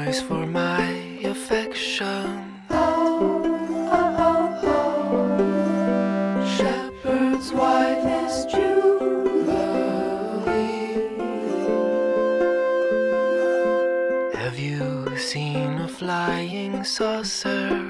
price for my affection. Shepherd's wife is Jubilee. Have you seen a flying saucer?